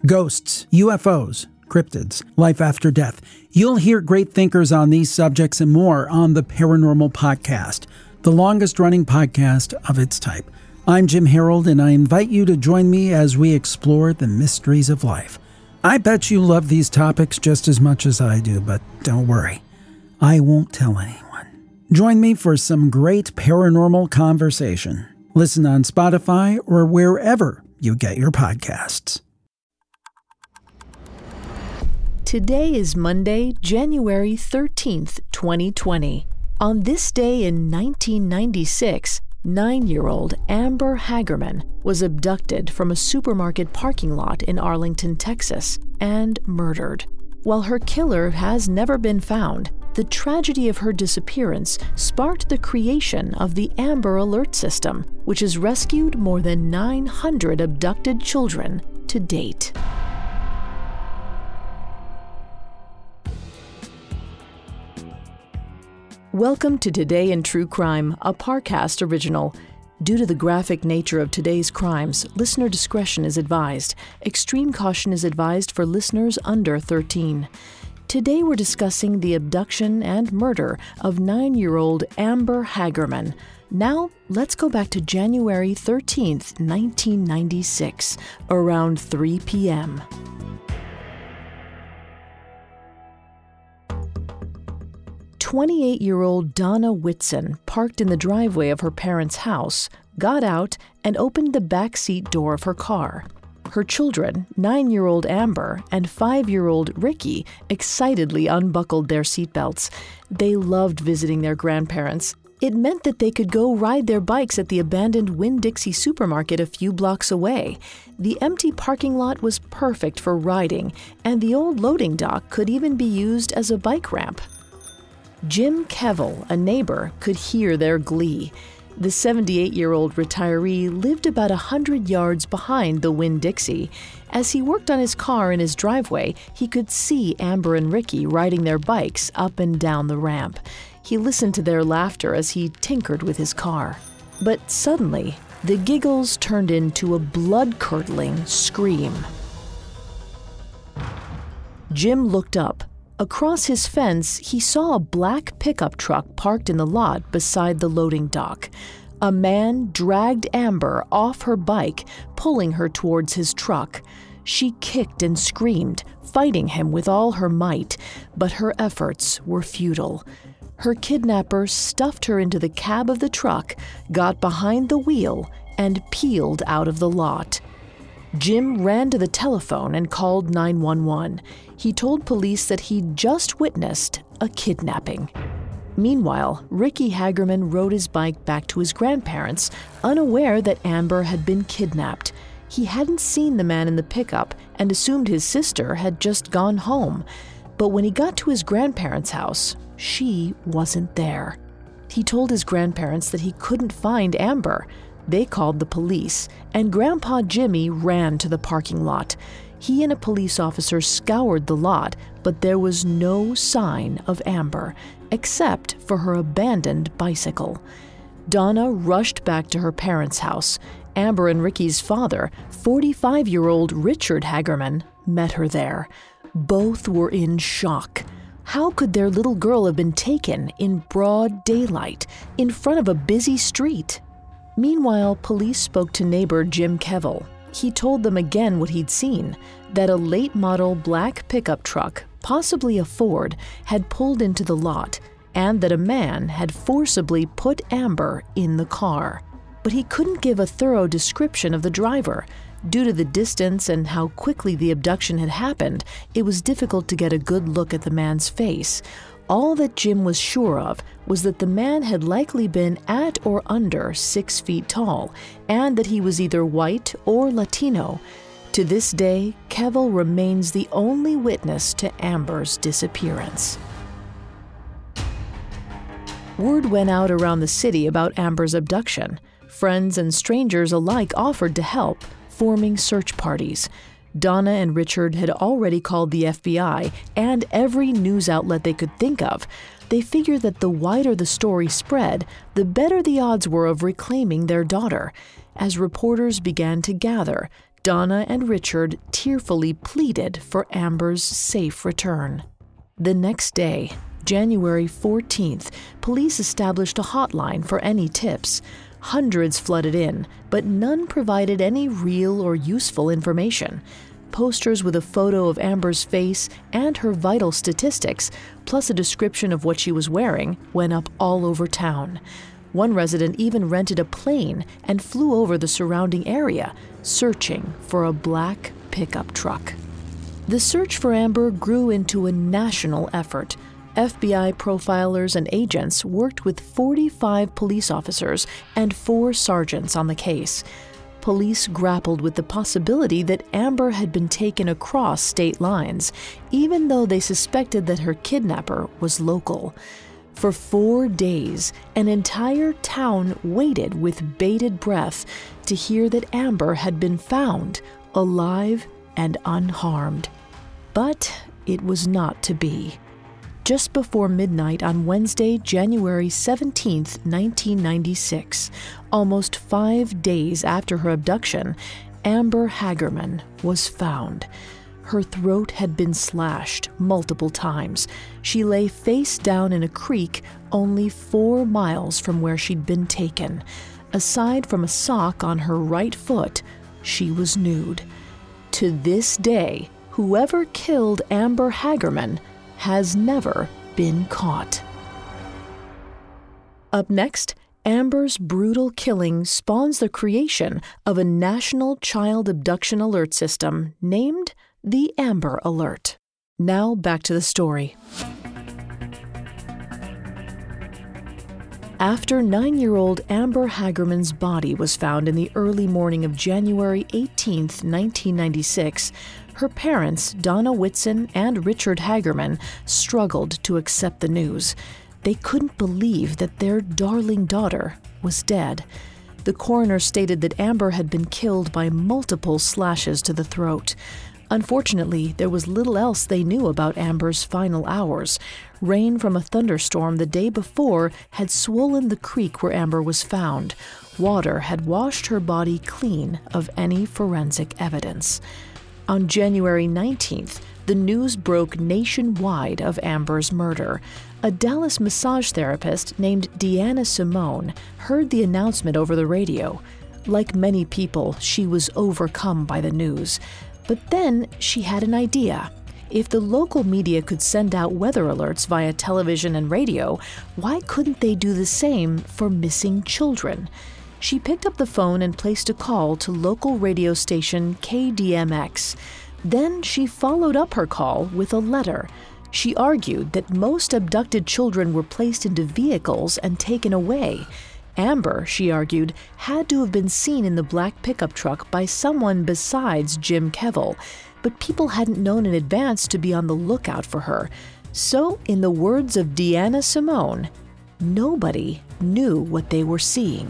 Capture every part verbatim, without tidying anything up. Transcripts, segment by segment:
Ghosts, U F Os, cryptids, life after death. You'll hear great thinkers on these subjects and more on the Paranormal Podcast, the longest-running podcast of its type. I'm Jim Harold, and I invite you to join me as we explore the mysteries of life. I bet you love these topics just as much as I do, but don't worry, I won't tell anyone. Join me for some great paranormal conversation. Listen on Spotify or wherever you get your podcasts. Today is Monday, January thirteenth, twenty twenty. On this day in nineteen ninety-six, nine-year-old Amber Hagerman was abducted from a supermarket parking lot in Arlington, Texas, and murdered. While her killer has never been found, the tragedy of her disappearance sparked the creation of the Amber Alert System, which has rescued more than nine hundred abducted children to date. Welcome to Today in True Crime, a Parcast original. Due to the graphic nature of today's crimes, listener discretion is advised. Extreme caution is advised for listeners under thirteen. Today we're discussing the abduction and murder of nine-year-old Amber Hagerman. Now, let's go back to January thirteenth, nineteen ninety-six, around three p.m. twenty-eight-year-old Donna Whitson parked in the driveway of her parents' house, got out, and opened the back seat door of her car. Her children, nine-year-old Amber and five-year-old Ricky, excitedly unbuckled their seatbelts. They loved visiting their grandparents. It meant that they could go ride their bikes at the abandoned Winn-Dixie supermarket a few blocks away. The empty parking lot was perfect for riding, and the old loading dock could even be used as a bike ramp. Jim Kevill, a neighbor, could hear their glee. The seventy-eight-year-old retiree lived about one hundred yards behind the Winn-Dixie. As he worked on his car in his driveway, he could see Amber and Ricky riding their bikes up and down the ramp. He listened to their laughter as he tinkered with his car. But suddenly, the giggles turned into a blood-curdling scream. Jim looked up. Across his fence, he saw a black pickup truck parked in the lot beside the loading dock. A man dragged Amber off her bike, pulling her towards his truck. She kicked and screamed, fighting him with all her might, but her efforts were futile. Her kidnapper stuffed her into the cab of the truck, got behind the wheel, and peeled out of the lot. Jim ran to the telephone and called nine one one. He told police that he'd just witnessed a kidnapping. Meanwhile, Ricky Hagerman rode his bike back to his grandparents, unaware that Amber had been kidnapped. He hadn't seen the man in the pickup and assumed his sister had just gone home. But when he got to his grandparents' house, she wasn't there. He told his grandparents that he couldn't find Amber. They called the police, and Grandpa Jimmy ran to the parking lot. He and a police officer scoured the lot, but there was no sign of Amber, except for her abandoned bicycle. Donna rushed back to her parents' house. Amber and Ricky's father, forty-five-year-old Richard Hagerman, met her there. Both were in shock. How could their little girl have been taken in broad daylight, in front of a busy street? Meanwhile, police spoke to neighbor Jim Kevill. He told them again what he'd seen, that a late-model black pickup truck, possibly a Ford, had pulled into the lot, and that a man had forcibly put Amber in the car. But he couldn't give a thorough description of the driver. Due to the distance and how quickly the abduction had happened, it was difficult to get a good look at the man's face. All that Jim was sure of was that the man had likely been at or under six feet tall, and that he was either white or Latino. To this day, Kevill remains the only witness to Amber's disappearance. Word went out around the city about Amber's abduction. Friends and strangers alike offered to help, forming search parties. Donna and Richard had already called the F B I and every news outlet they could think of. They figured that the wider the story spread, the better the odds were of reclaiming their daughter. As reporters began to gather, Donna and Richard tearfully pleaded for Amber's safe return. The next day, January fourteenth, police established a hotline for any tips. Hundreds flooded in, but none provided any real or useful information. Posters with a photo of Amber's face and her vital statistics, plus a description of what she was wearing, went up all over town. One resident even rented a plane and flew over the surrounding area, searching for a black pickup truck. The search for Amber grew into a national effort. F B I profilers and agents worked with forty-five police officers and four sergeants on the case. Police grappled with the possibility that Amber had been taken across state lines, even though they suspected that her kidnapper was local. For four days, an entire town waited with bated breath to hear that Amber had been found, alive and unharmed. But it was not to be. Just before midnight on Wednesday, January seventeenth, nineteen ninety-six, almost five days after her abduction, Amber Hagerman was found. Her throat had been slashed multiple times. She lay face down in a creek only four miles from where she'd been taken. Aside from a sock on her right foot, she was nude. To this day, whoever killed Amber Hagerman has never been caught. Up next, Amber's brutal killing spawns the creation of a national child abduction alert system named the Amber Alert. Now back to the story. After nine-year-old Amber Hagerman's body was found in the early morning of January eighteenth, nineteen ninety-six, her parents, Donna Whitson and Richard Hagerman, struggled to accept the news. They couldn't believe that their darling daughter was dead. The coroner stated that Amber had been killed by multiple slashes to the throat. Unfortunately, there was little else they knew about Amber's final hours. Rain from a thunderstorm the day before had swollen the creek where Amber was found. Water had washed her body clean of any forensic evidence. On January nineteenth, the news broke nationwide of Amber's murder. A Dallas massage therapist named Deanna Simone heard the announcement over the radio. Like many people, she was overcome by the news. But then she had an idea. If the local media could send out weather alerts via television and radio, why couldn't they do the same for missing children? She picked up the phone and placed a call to local radio station K D M X. Then she followed up her call with a letter. She argued that most abducted children were placed into vehicles and taken away. Amber, she argued, had to have been seen in the black pickup truck by someone besides Jim Kevill, but people hadn't known in advance to be on the lookout for her. So, in the words of Deanna Simone, nobody knew what they were seeing.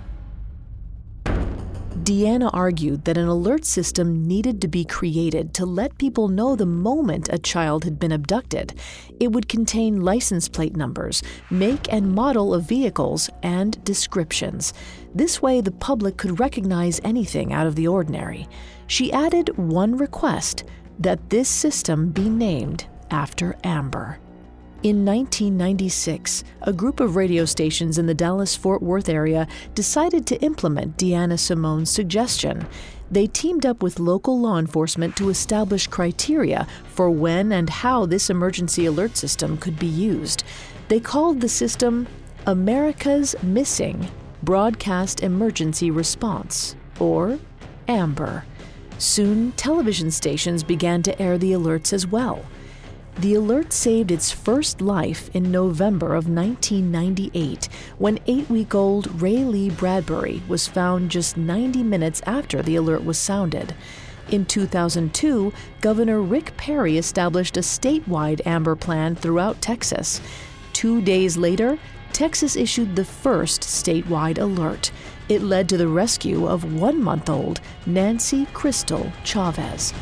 Deanna argued that an alert system needed to be created to let people know the moment a child had been abducted. It would contain license plate numbers, make and model of vehicles, and descriptions. This way, the public could recognize anything out of the ordinary. She added one request, that this system be named after Amber. In nineteen ninety-six, a group of radio stations in the Dallas-Fort Worth area decided to implement Deanna Simone's suggestion. They teamed up with local law enforcement to establish criteria for when and how this emergency alert system could be used. They called the system America's Missing Broadcast Emergency Response, or AMBER. Soon, television stations began to air the alerts as well. The alert saved its first life in November of nineteen ninety-eight, when eight-week-old Raylee Bradbury was found just ninety minutes after the alert was sounded. In two thousand two, Governor Rick Perry established a statewide AMBER plan throughout Texas. Two days later, Texas issued the first statewide alert. It led to the rescue of one-month-old Nancy Crystal Chavez.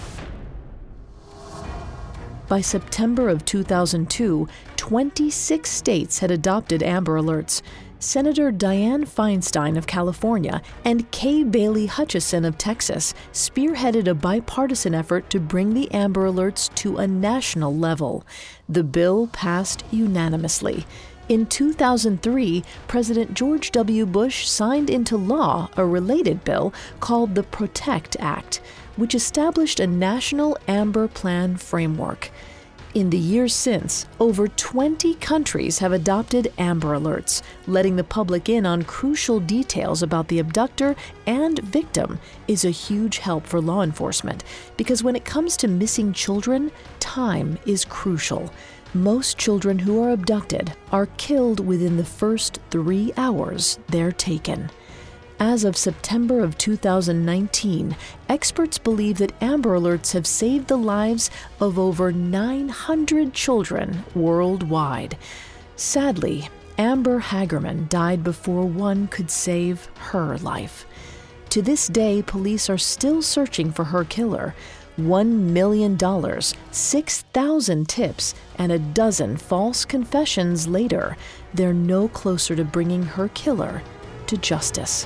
By September of two thousand two, twenty-six states had adopted AMBER alerts. Senator Dianne Feinstein of California and Kay Bailey Hutchison of Texas spearheaded a bipartisan effort to bring the Amber Alerts to a national level. The bill passed unanimously. In two thousand three, President George W. Bush signed into law a related bill called the PROTECT Act, which established a national Amber Plan framework. In the years since, over twenty countries have adopted Amber Alerts, letting the public in on crucial details about the abductor and victim is a huge help for law enforcement, because when it comes to missing children, time is crucial. Most children who are abducted are killed within the first three hours they're taken. As of September of two thousand nineteen, experts believe that Amber Alerts have saved the lives of over nine hundred children worldwide. Sadly, Amber Hagerman died before one could save her life. To this day, police are still searching for her killer. One million dollars, six thousand tips, and a dozen false confessions later, they're no closer to bringing her killer to justice.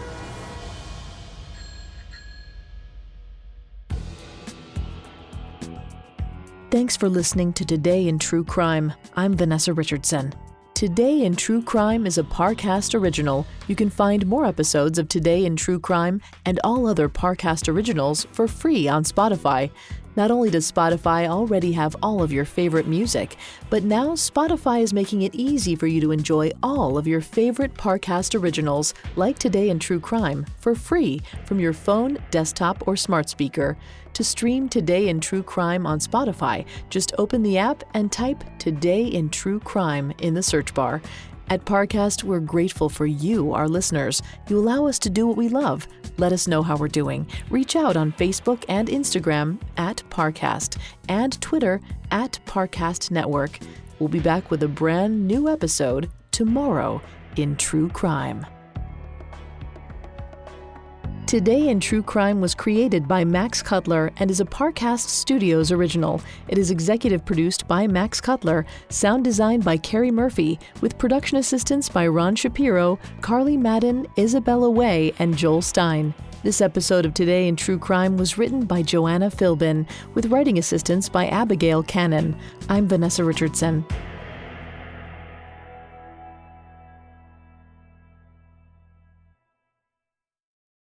Thanks for listening to Today in True Crime. I'm Vanessa Richardson. Today in True Crime is a Parcast original. You can find more episodes of Today in True Crime and all other Parcast originals for free on Spotify. Not only does Spotify already have all of your favorite music, but now Spotify is making it easy for you to enjoy all of your favorite Parcast originals, like Today in True Crime, for free from your phone, desktop, or smart speaker. To stream Today in True Crime on Spotify, just open the app and type Today in True Crime in the search bar. At Parcast, we're grateful for you, our listeners. You allow us to do what we love. Let us know how we're doing. Reach out on Facebook and Instagram at Parcast and Twitter at Parcast Network. We'll be back with a brand new episode tomorrow in True Crime. Today in True Crime was created by Max Cutler and is a Parcast Studios original. It is executive produced by Max Cutler, sound designed by Carrie Murphy, with production assistance by Ron Shapiro, Carly Madden, Isabella Way, and Joel Stein. This episode of Today in True Crime was written by Joanna Philbin, with writing assistance by Abigail Cannon. I'm Vanessa Richardson.